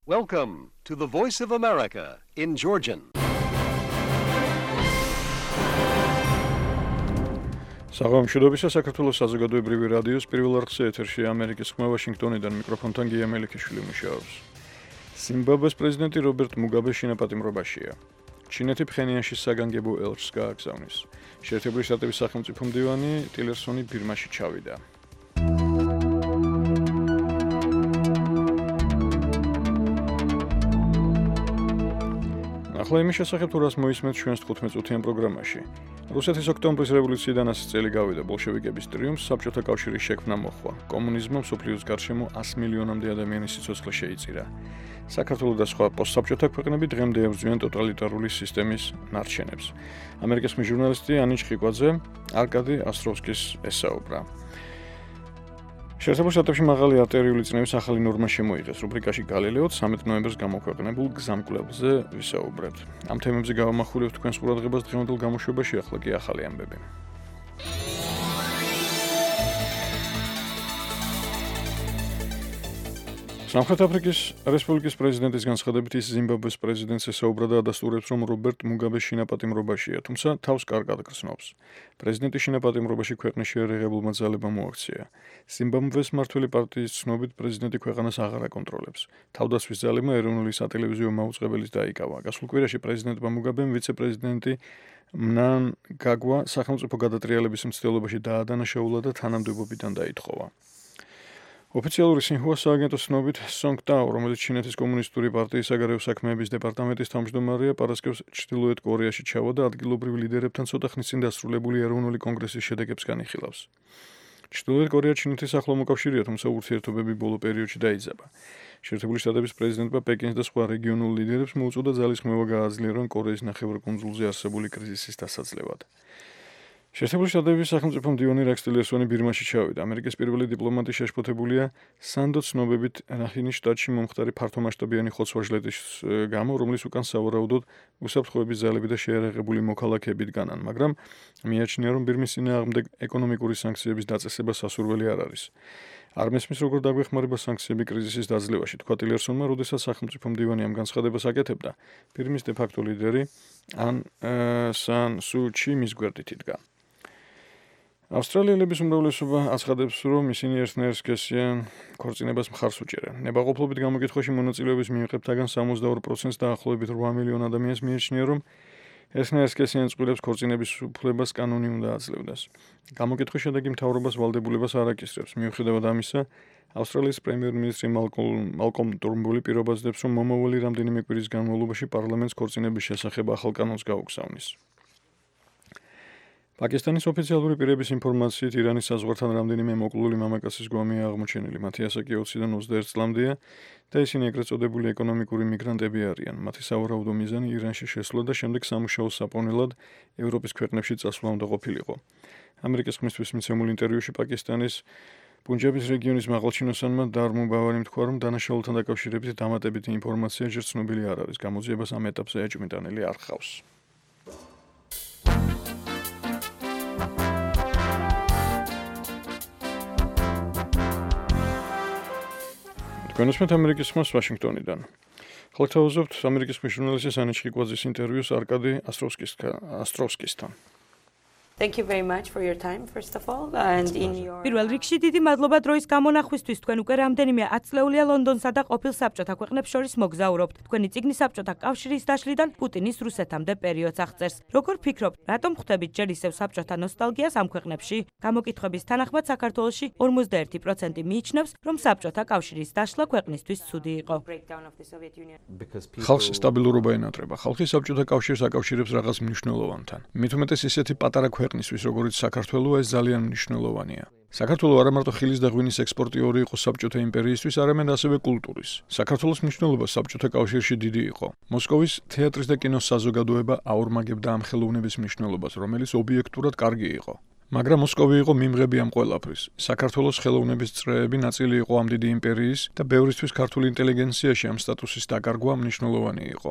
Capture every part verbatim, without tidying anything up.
Welcome to the Voice of America in Georgian. საღამოშობისა საქართველოს საზოგადოებრივი რადიოს პირველ არხზე ეთერში ამერიკის ხმა ვაშინგტონიდან მიკროფონთან გია მელიქიშვილი მუშაობს. ზიმბაბვეს პრეზიდენტი რობერტ მუგაბე შინაპატიმრობაშია. ჩინეთი ფხენიანში საგანგებო ელჩს გააგზავნის. შეერთებული შტატების სახელმწიფო მდივანი ტილერსონი ბირმაში ჩავიდა. ახლა იმის შესახებ თუ რას მოისმენთ ჩვენს თხუთმეტ წუთიან პროგრამაში. რუსეთის ოქტომბრის რევოლუციიდან ასი წელი გავიდა ბოლშევიკების ტრიუმფს, საბჭოთა კავშირის შექმნა მოხდა. კომუნიზმმა მსოფლიოს გარშემო ასი მილიონამდე ადამიანის სიცოცხლე შეიწირა. საქართველოს და სხვა პოსტსაბჭოთა ქვეყნები დღემდე ებრძვიან ტოტალიტარული სისტემის ნარჩენებს. ამერიკის ხმის ჟურნალისტი ანიჩ ხიკვაძე არკადი ასტროვსკის ესაუბრა. შეერთებულ შტატებში მაღალი არტერიული წნევის ახალი ნორმა შემოიღეს. რუბრიკაში გალილეო ცამეტ ნოემბერს გამოქვეყნებულ გზამკვლევზე ვისაუბრებთ. ამ თემებზე გავამახვილებთ თქვენს ყურადღებას დღევანდელ გამოშვებაში, ახლა კი ახალი ამბები. სამხრეთ აფრიკის რესპუბლიკის პრეზიდენტის განცხადებით ის ზიმბაბვეს პრეზიდენტს ესაუბრა და ადასტურებს, რომ რობერტ მუგაბე შინაპატიმრობაშია, თუმცა თავს კარგად გრძნობს. პრეზიდენტის შინაპატიმრობაში ქვეყნის შეერაღებულმა ძალებმა მოაქცია. ზიმბაბვეს მმართველი პარტიის ცნობით პრეზიდენტი ქვეყანას აღარ აკონტროლებს. თავდასხმის ძალებმა ეროვნული სატელევიზიო მაუწყებელიც დაიკავა. გასულ კვირაში პრეზიდენტმა მუგაბემ ვიცე-პრეზიდენტი მნანგაგვა სახელმწიფო გადატრიალების მცდელობაში დაადანაშაულა და თანამდებობიდან დაითხოვა. ოფიციალური სინჰუას სააგენტოს ცნობით სონგ ტაო, რომელიც ჩინეთის კომუნისტური პარტიის საგარეო საქმეების დეპარტამენტის თავმჯდომარეა, პარასკევს ჩრდილოეთ კორეაში ჩავა და ადგილობრივ ლიდერებთან ცოტა ხნის წინ დასრულებული ეროვნული კონგრესის შედეგებს განიხილავს. ჩრდილოეთ კორეა ჩინეთის ახლო მოკავშირეა, თუმცა ურთიერთობები ბოლო პერიოდში დაიძაბა. შეერთებული შტატების პრეზიდენტმა პეკინს და სხვა რეგიონულ ლიდერებს მოუწოდა ძალისხმევა გააძლიერონ კორეის ნახევარკუნძულზე არსებული კრიზისის დასაძლევად. შეერთებული შტატების სახელმწიფო მდივანი რეკს ტილერსონი ბირმაში ჩავიდა. ამერიკის პირველი დიპლომატი შეშფოთებულია სანდო ცნობებით რახინის შტატში მომხდარი ფართომასშტაბიანი ხოცვა-ჟლეტის გამო, რომლის უკან სავარაუდოდ უსაფრთხოების ძალები და შეერაღებული მოქალაქეები დგანან, მაგრამ მიაჩნია, რომ ბირმის წინააღმდეგ ეკონომიკური სანქციების დაწესება სასურველი არ არის. არ მესმის, როგორ დაგვეხმარება სანქციები კრიზისის დაძლევაში, თქვა ტილერსონმა, როდესაც სახელმწიფო მდივანი ამ განცხადებას აკეთებდა. ბირმის დე-ფაქტო ლიდერი ან სან სუ ჩი მის გვერდით იდგა. ავსტრალიელების უმრავლესობა აცხადებს, რომ ისინი ერთნაირ სქესიან ქორწინებას მხარს უჭერენ. ნებაყოფლობით გამოკითხვაში მონაწილეობის მიმღებთაგან სამოცდაორ პროცენტს დაახლოებით რვა მილიონ ადამიანს მიიჩნია, რომ ერთნაირ სქესიან წყვილებს ქორწინების უფლებას კანონი უნდა აძლევდეს. გამოკითხვის შედეგი მთავრობას ვალდებულებას არ აკისრებს. მიუხედავად ამისა, ავსტრალიის პრემიერ-მინისტრი მალკომ ტურნბული პირობაზდებს, რომ მომავალი რამდენიმე კვირის განმავლობაში პარლამენტს ქორწინების შესახებ ახალ კანონს გაუგზავნის. პაკისტანის ოფიციალური პირების ინფორმაციით, ირანის საზღვართან რამდენიმე მოკლული მამაკაცის გვამია აღმოჩენილი. მათი ასაკი ოციდან ოცდაერთ წლამდეა და ისინი ეგრეთ წოდებული ეკონომიკური მიგრანტები არიან. მათი სავარაუდო მიზანი ირანში შესვლა და შემდეგ სამუშაო საპონელად ევროპის ქვეყნებში წასვლა უნდა ყოფილიყო. ამერიკის ხმისთვის მიცემულ ინტერვიუში პაკისტანის პუნჯაბის რეგიონის მაღალჩინოსანმა დარმუ ბავარიმ თქვა, რომ დანაშაულთან დაკავშირებით დამატებითი ინფორმაცია ჯერ ცნობილი არ არის. გამოძიებას ამ ეტაპზე ეჭვმიტანილი არ ჰყავს. განსმით ამერიკის ხმას ვაშინგტონიდან. ახლა თავაზობთ ამერიკის ხმის ჟურნალისტის ანიჩ ხიკვაძის ინტერვიუს არკადი ასტროვსკისთან. Thank you very much for your time, first of all, and in your პირველ რიგში დიდი მადლობა დროის გამონახვისთვის. თქვენ უკვე რამდენიმე ათწლეულია ლონდონსა და ყოფილ საბჭოთა ქვეყნებს შორის მოგზაურობთ. თქვენი წიგნი საბჭოთა კავშირის დაშლიდან პუტინის რუსეთამდე პერიოდს აღწერს. როგორ ფიქრობთ, რატომ ხვდებით ჯერ ისევ საბჭოთა ნოსტალგიას ამ ქვეყნებში? გამოკითხების თანახმად საქართველოში ორმოცდაერთი პროცენტი მიიჩნევს, რომ საბჭოთა კავშირის დაშლა ქვეყნისთვის ცუდი იყო. ხალხს სტაბილურობა ენატრება. ხალხი საბჭოთა კავშირს აკავშირებს რაღაც მნიშვნელოვანთან. მით უმეტეს ისეთი პატარა ქვეყნისთვის, როგორც საქართველო, ეს ძალიან მნიშვნელოვანია. საქართველო არა მარტო ხილის და ღვინის ექსპორტიორი იყო საბჭოთა იმპერიისთვის, არამედ ასევე კულტურის. საქართველოს მნიშვნელობა საბჭოთა კავშირში დიდი იყო. მოსკოვის თეატრის და კინოს საზოგადოება აორმაგებდა ამ ხელოვნების მნიშვნელობას, რომელიც ობიექტურად კარგი იყო. მაგრამ მოსკოვი იყო მიმღები ამ ყველაფრის. საქართველოს ხელოვნების წრეები ნაწილი იყო ამ დიდი იმპერიის და ბევრისთვის ქართული ინტელიგენციაში ამ სტატუსის დაკარგვა მნიშვნელოვანი იყო.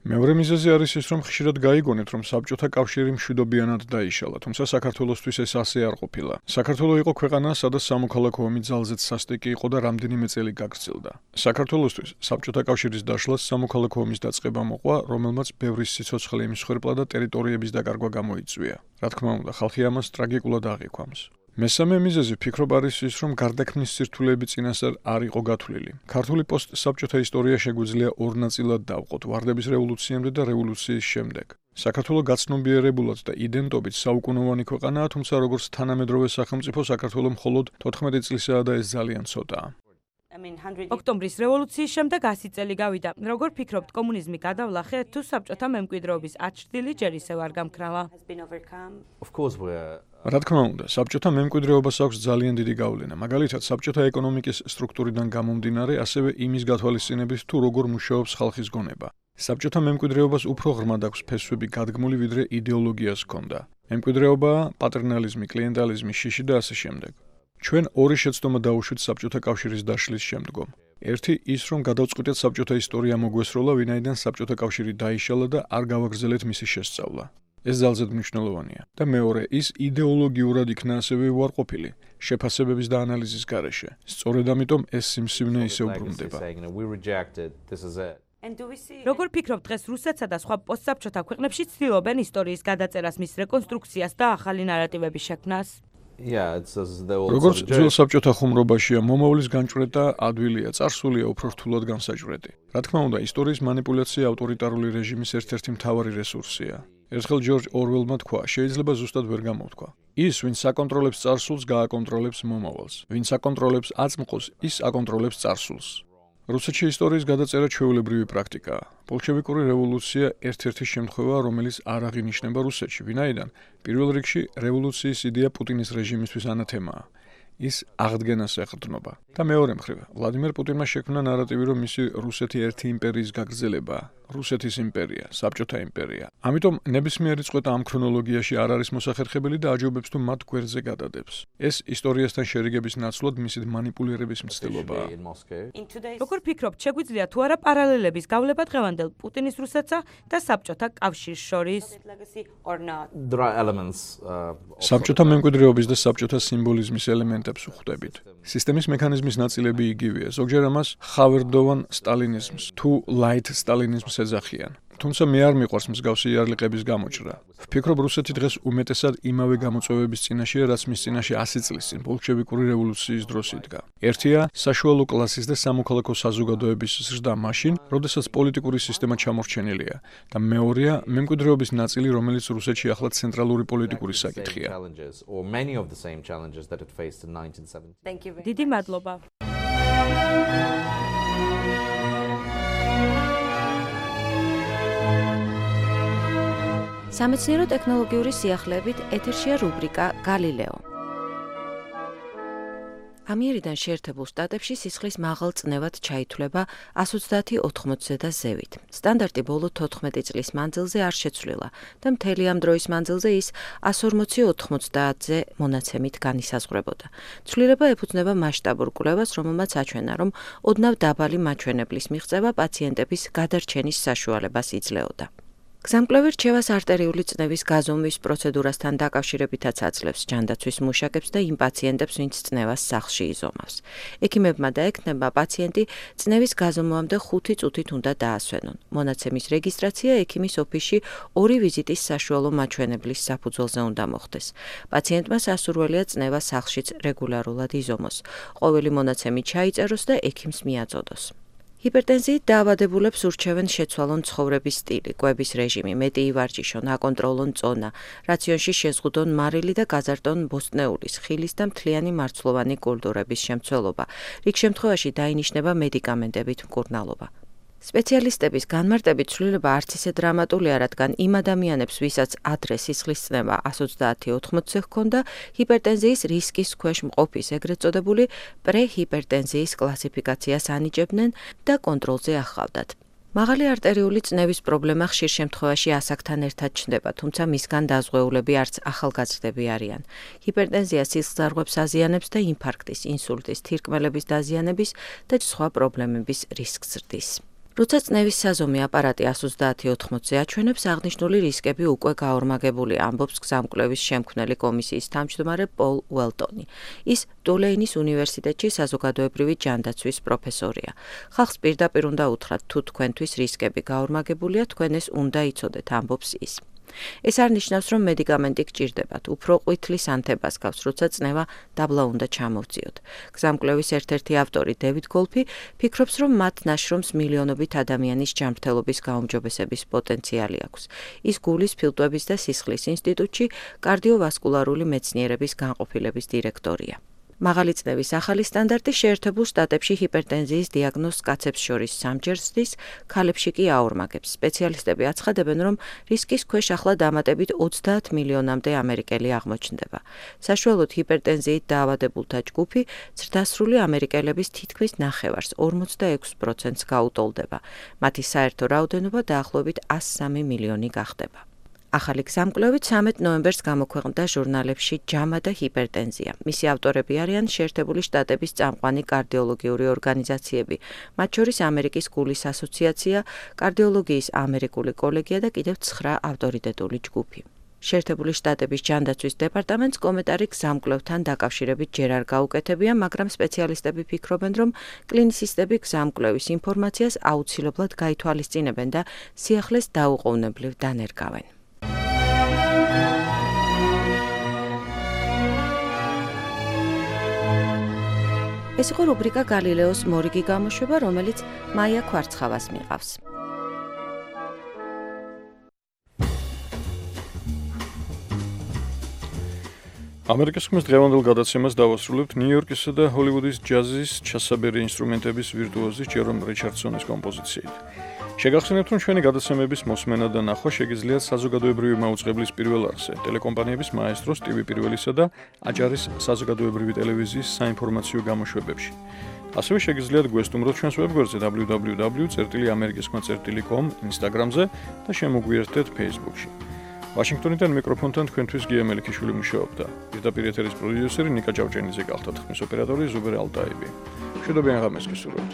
მეორე მიზეზი არის ის, რომ ხშირად გაიგონეთ, რომ საბჭოთა კავშირი მშვიდობიანად დაიშალა, თუმცა საქართველოსთვის ეს ასე არ ყოფილა. საქართველო იყო ქვეყანა, სადაც სამოქალაქო ომი ძალზედ სასტიკი იყო და რამდენიმე წელი გაგრძელდა. საქართველოსთვის საბჭოთა კავშირის დაშლას სამოქალაქო ომის დაწყება მოყვა, რომელმაც ბევრი სიცოცხლე იმსხვერპლა და ტერიტორიების დაკარგვა გამოიწვია. რა თქმა უნდა, ხალხი ამას ტრაგიკულად აღიქვამს. მესამე მიზეზი ფიქრობ არის ის, რომ გარდაქმნის სირთულეები წინასწარ არ იყო გათვლილი. ქართული პოსტსაბჭოთა ისტორია შეგვიძლია ორ ნაწილად დავყოთ: ვარდების რევოლუციამდე და რევოლუციის შემდეგ. საქართველო გაცნობიერებულად და იდენტობით საუკუნოვანი ქვეყანაა, თუმცა როგორც თანამედროვე სახელმწიფო საქართველო მხოლოდ თოთხმეტი წლისაა და ეს ძალიან ცოტაა. ოქტომბრის რევოლუციის შემდეგ ასი წელი გავიდა. როგორ ფიქრობთ, კომუნიზმი გადავლახე თუ საბჭოთა მემკვიდრეობის აწრდილი ჯერ ისევ არ გამქრალა? რა თქმა უნდა, საბჭოთა მემკვიდრეობას აქვს ძალიან დიდი გავლენა. მაგალითად, საბჭოთა ეკონომიკის სტრუქტურიდან გამომდინარე, ასევე იმის გათვალისწინებით, თუ როგორ მუშაობს ხალხის გონება. საბჭოთა მემკვიდრეობას უფრო ღრმად აქვს ფესვები გადგმული, ვიდრე იდეოლოგიას ჰქონდა. მემკვიდრეობაა პატერნალიზმი, კლიენტალიზმი, შიში და ასე შემდეგ. ჩვენ ორი შეცდომა დავუშვით საბჭოთა კავშირის დაშლის შემდგომ. ერთი ის, რომ გადავწყვიტეთ საბჭოთა ისტორია მოგვესროლა, ვინაიდან საბჭოთა კავშირი დაიშალა და არ გავაგრძელეთ მისი შესწავლა. ეს ძალზედ მნიშვნელოვანია. და მეორე ის იდეოლოგიურად იქნა ასევე უარყოფილი, შეფასებების და ანალიზის გარეშე. სწორედ ამიტომ ეს სიმსივნე ისე უბრუნდება. როგორ ფიქრობთ, დღეს რუსეთსა და სხვა პოსტსაბჭოთა ქვეყნებში ცდილობენ ისტორიის გადაწერას, მის რეკონსტრუქციას და ახალი ნარატივების შექმნას? როგორც ძველ საბჭოთა ხუმრობაშია, მომავლის განჭვრეტა ადვილია, წარსულია უფრო რთულად განსაჭვრეტი. რა თქმა უნდა, ისტორიის მანიპულაცია ავტორიტარული რეჟიმის ერთ-ერთი მთავარი რესურსია. ერთხელ ჯორჯ ორველმა თქვა, შეიძლება ზუსტად ვერ გამოვთქვა. ის, ვინც აკონტროლებს წარსულს, გააკონტროლებს მომავალს. ვინც აკონტროლებს აწმყოს, ის აკონტროლებს წარსულს. რუსეთში ისტორიის გადაწერა ჩვეულებრივი პრაქტიკაა. ბოლშევიკური რევოლუცია ერთ-ერთი შემთხვევაა, რომელიც არ აღინიშნება რუსეთში, ვინაიდან პირველ რიგში რევოლუციის იდეა პუტინის რეჟიმისთვის ანათემაა. ის აღდგენას ეყრდნობა. და მეორე მხრივ, ვლადიმერ პუტინმა შექმნა ნარატივი, რომ მისი რუსეთი ერთი იმპერიის გაგრძელებაა, რუსეთის იმპერია, საბჭოთა იმპერია. ამიტომ ნებისმიერი წყვეტა ამ ქრონოლოგიაში არ არის მოსახერხებელი და აჯობებს თუ მათ გვერდზე გადადებს. ეს ისტორიასთან შერიგების ნაცვლად მისი მანიპულირების მცდელობაა. როგორ ფიქრობთ, შეგვიძლია თუ არა პარალელების გავლება დღევანდელ პუტინის რუსეთსა და საბჭოთა კავშირს შორის? საბჭოთა მემკვიდრეობის და საბჭოთა სიმბოლიზმის ელემენტებს ვხვდებით. სისტემის მექანიზმის ნაწილები იგივეა, ზოგჯერ ამას ხავერდოვან სტალინიზმს თუ ლაით სტალინიზმს ეძახიან. თუმცა მე არ მიყვარს მსგავსი იარლიყების გამოჭრა. ვფიქრობ, რუსეთი დღეს უმეტესად იმავე გამოწვევების წინაშეა, რაც მის წინაშე ასი წლის წინ ბოლშევიკური რევოლუციის დროს იდგა. ერთია საშუალო კლასის და სამოქალაქო საზოგადოების ზრდა მაშინ, როდესაც პოლიტიკური სისტემა ჩამორჩენილია და მეორეა მემკვიდრეობის ნაწილი, რომელიც რუსეთში ახლა ცენტრალური პოლიტიკური საკითხია. დიდი მადლობა. სამეცნიერო ტექნოლოგიური სიახლეებით ეთერშია რუბრიკა გალილეო. ამიერიდან შეერთებულ შტატებში სისხლის მაღალ წნევად ჩაითვლება ას ოცდაათი ოთხმოცზე და ზევით. სტანდარტი ბოლო თოთხმეტი წლის მანძილზე არ შეცვლილა და მთელი ამ დროის მანძილზე ის ას ორმოცი ოთხმოცდაათზე მონაცემით განისაზღვრებოდა. ცვლილება ეფუძნება მასშტაბურ კვლევას, რომელმაც აჩვენა, რომ ოდნავ დაბალი მაჩვენებლის მიღწევა პაციენტების გადარჩენის საშუალებას იძლეოდა. გზამკვლევი რჩევას არტერიული წნევის გაზომვის პროცედურასთან დაკავშირებითაც აძლევს ჯანდაცვის მუშაკებს და იმ პაციენტებს, ვინც წნევას სახლში იზომავს. ექიმებმა დაექნება პაციენტი წნევის გაზომვამდე ხუთი წუთით უნდა დაასვენონ. მონაცემის რეგისტრაცია ექიმის ოფისში ორი ვიზიტის საშუალო მაჩვენებლის საფუძველზე უნდა მოხდეს. პაციენტმა სასურველია წნევა სახლშიც რეგულარულად იზომოს. ყოველი მონაცემი ჩაიწეროს და ექიმს მიაწოდოს. ჰიპერტენზიით დაავადებულებს ურჩევენ შეცვალონ ცხოვრების სტილი, კვების რეჟიმი, მეტი ივარჯიშონ, აკონტროლონ წონა, რაციონში შეზღუდონ მარილი და გაზარდონ ბოსტნეულის, ხილის და მთლიანი მარცვლოვანი კულტურების შემცველობა. რიგ შემთხვევაში დაინიშნება მედიკამენტებით მკურნალობა. სპეციალისტების განმარტებით ცვლილება არც ისე დრამატულია, რადგან იმ ადამიანებს, ვისაც ადრე სისხლის წნევა ას ოცდაათი ოთხმოცზე ჰქონდა, ჰიპერტენზიის რისკის ქვეშ მყოფის, ეგრეთ წოდებული პრეჰიპერტენზიის კლასიფიკაციას ანიჭებდნენ და კონტროლზე ახავდათ. მაღალი არტერიული წნევის პრობლემა ხშირ შემთხვევაში ასაკთან ერთად ჩნდება, თუმცა მისგან დაზღვეულები არც ახალგაზრდები არიან. ჰიპერტენზია სისხლძარღვებს აზიანებს და ინფარქტის, ინსულტის, თირკმელების დაზიანების და სხვა პრობლემების რისკს ზრდის. როცა წნევის საზომი აპარატი one thirty eighty-ზე აჩვენებს, აღნიშნული რისკები უკვე გაორმაგებულია, ამბობს გზამკვლევის შემქმნელი კომისიის თავმჯდომარე პოლ უელტონი. ის ტულეინის უნივერსიტეტში საზოგადოებრივი ჯანდაცვის პროფესორია. ხალხს პირდაპირ უნდა უთხრათ, თუ თქვენთვის რისკები გაორმაგებულია, თქვენ ეს უნდა იცოდეთ, ამბობს ის. ეს არ ნიშნავს, რომ მედიკამენტი გჭირდებათ, უფრო ყვითლის ანთებას გავს, როცა წნევა დაბლა უნდა ჩამოვწიოთ. გზამკვლევის ერთ-ერთი ავტორი დევიდ გოლფი ფიქრობს, რომ მათ ნაშრომს მილიონობით ადამიანის ჯანმრთელობის გაუმჯობესების პოტენციალი აქვს. ის გულის, ფილტვების და სისხლის ინსტიტუტში კარდიოვასკულარული მეცნიერების განყოფილების დირექტორია. მაღალი წნევის ახალი სტანდარტი შეერთებულ შტატებში ჰიპერტენზიის დიაგნოზს კაცებს შორის სამჯერ ზრდის, ქალებში კი აორმაგებს. სპეციალისტები აცხადებენ, რომ რისკის ქვეშ ახლა დამატებით ოცდაათ მილიონამდე ამერიკელი აღმოჩნდება. საშუალოდ ჰიპერტენზიით დაავადებულთა ჯგუფი ზრდასრული ამერიკელების თითქმის ნახევარს, ორმოცდაექვს პროცენტს გაუტოლდება. მათი საერთო რაოდენობა დაახლოებით one hundred three მილიონი გახდება. ახალი გზამკვლევით ცამეტ ნოემბერს გამოქვეყნდა ჟურნალებში ჯამა და ჰიპერტენზია. მისი ავტორები არიან შეერთებული შტატების წამყვანი კარდიოლოგიური ორგანიზაციები, მათ შორის ამერიკის გულის ასოციაცია, კარდიოლოგიის ამერიკული კოლეგია და კიდევ ცხრა ავტორიტეტული ჯგუფი. შეერთებული შტატების ჯანდაცვის დეპარტამენტს კომენტარი გზამკვლევთან დაკავშირებით ჯერ არ გაუკეთებია, მაგრამ სპეციალისტები ფიქრობენ, რომ კლინიცისტები გზამკვლევის ინფორმაციას აუცილებლად გაითვალისწინებენ და სიახლეს დაუყოვნებლივ დანერგავენ. ეს იყო რუბრიკა გალილეოს მორიგი გამოშვება, რომელიც მაია ქვარცხავას მიყავს. ამერიკის ხმის დღევანდელ გადაცემას დავასრულებთ ნიუ-იორკისა და ჰოლივუდის ჯაზის ჩასაბერი ინსტრუმენტების ვირტუოზი ჯერომ რიჩარდსონის კომპოზიციით. შეგახსენებთ, რომ ჩვენი გადაცემების მოსმენა და ნახვა შეგიძლიათ საზოგადოებრივი მაუწყებლის პირველ არხზე, ტელეკომპანიების მაესტროს, ტივი პირველისა და აჭარის საზოგადოებრივი ტელევიზიის საინფორმაციო გამოშვებებში. ასევე შეგიძლიათ გვესტუმროთ ჩვენს ვებგვერდზე double-u double-u double-u წერტილი ამერიკის ხმა წერტილი com, Instagram-ზე და შემოგვიერთდეთ Facebook-ში. ვაშინგტონიდან მიკროფონთან თქვენთვის გია მელიქიშვილი მუშაობდა. პირდაპირ ეთერის პროდიუსერი ნიკა ჭავჭენიძე გახდა, ხმის ოპერატორი ზუბერ ალტაევი. მშვიდობიან ღამეს გისურვებთ.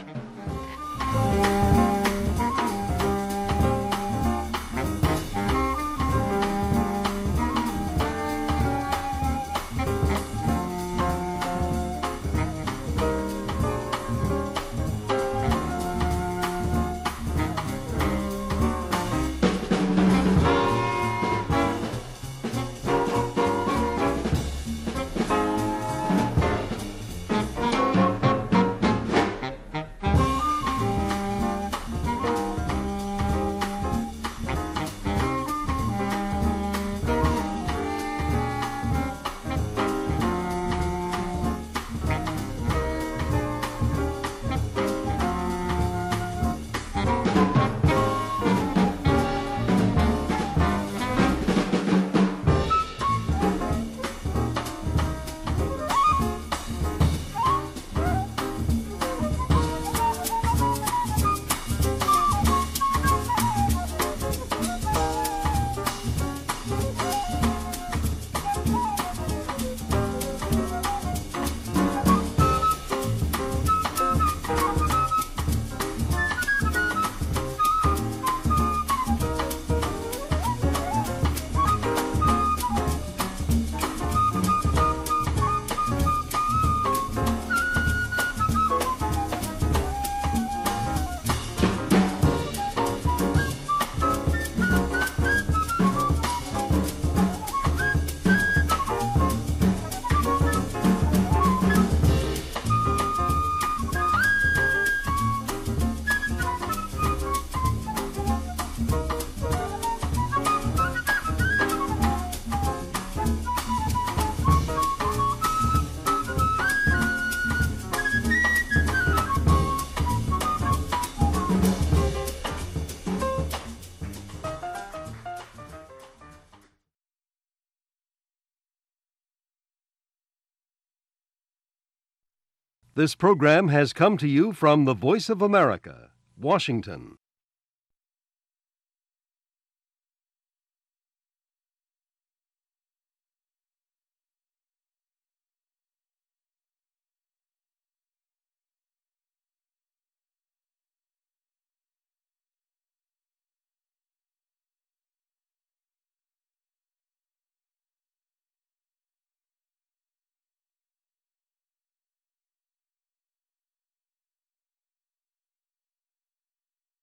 This program has come to you from the Voice of America, Washington.